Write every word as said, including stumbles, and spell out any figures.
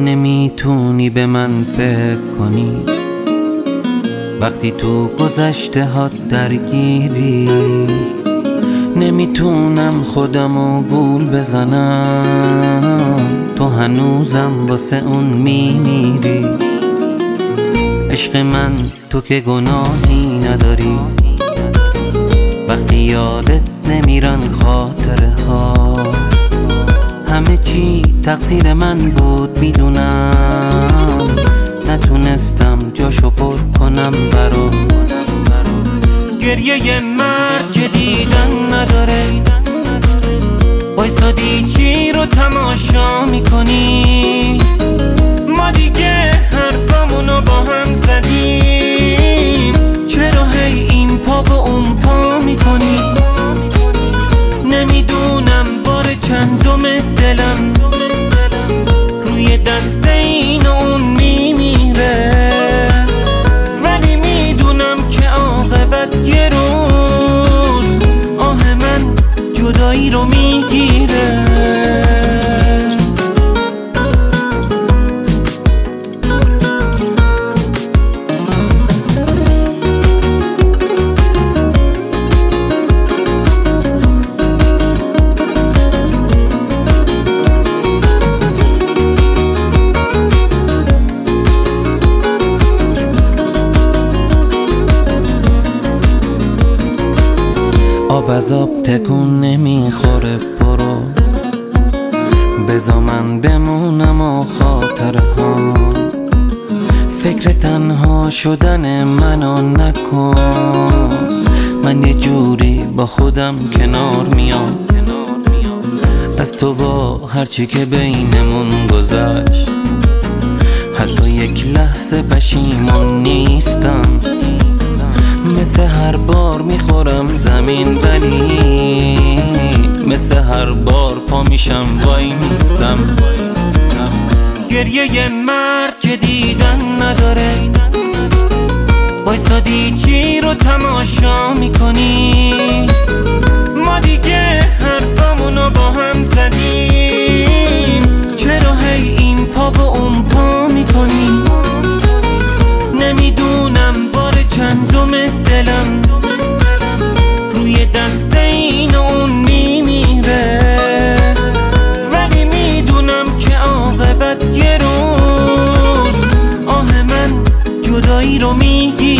نمیتونی به من فکر کنی وقتی تو گذشته ها درگیری. نمیتونم خودمو گول بزنم، تو هنوزم واسه اون میمیری. عشق من تو که گناهی نداری، وقتی یادت نمیرن خاطره ها. همه چی تقصیر من بود میدونم، نتونستم جاشو پر کنم برا. گریه مرد که دیدن نداره، وایسادی چی رو تماشا میکنی؟ ما دیگه حرفمونو با هم زدیم، چرا هی این پا و اون پا میکنی؟ نمیدونم بار چندم دلم روی دست این و اون میمیره، ولی میدونم که عاقبت یه روز آه من جدایی رو میگیره. آب از آب تکون نمیخوره، برو بذار من بمونم و خاطره ها. فکر تنها شدن منو نکن، من یه جوری با خودم کنار میام از تو و هرچی که بینمون گذشت. حتی یک لحظه پشیمون نیستم، مثل هر بار میخورم زمین، ولی مثل هر بار پا میشم وای میستم. گریه مرد که دیدن نداره، وایسادی چی رو تماشا میکنی؟ ما دیگه حرفمونو با هم زدیم، چرا هی این پا و اون پا میکنی؟ نمیدونم بار چندم دلم روی دست این و اون میمیره، ولی میدونم که عاقبت یه روز آه من جدایی رو میگیره.